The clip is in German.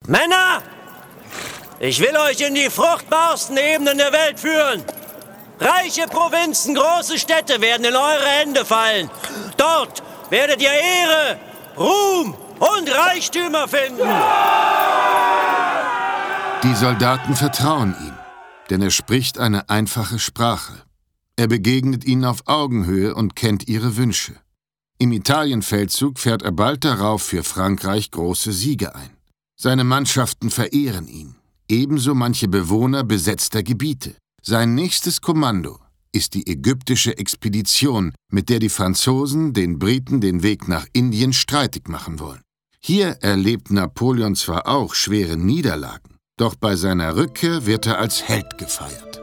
Männer! Ich will euch in die fruchtbarsten Ebenen der Welt führen. Reiche Provinzen, große Städte werden in eure Hände fallen. Dort werdet ihr Ehre, Ruhm und Reichtümer finden. Die Soldaten vertrauen ihm, denn er spricht eine einfache Sprache. Er begegnet ihnen auf Augenhöhe und kennt ihre Wünsche. Im Italienfeldzug fährt er bald darauf für Frankreich große Siege ein. Seine Mannschaften verehren ihn, ebenso manche Bewohner besetzter Gebiete. Sein nächstes Kommando ist die ägyptische Expedition, mit der die Franzosen den Briten den Weg nach Indien streitig machen wollen. Hier erlebt Napoleon zwar auch schwere Niederlagen, doch bei seiner Rückkehr wird er als Held gefeiert.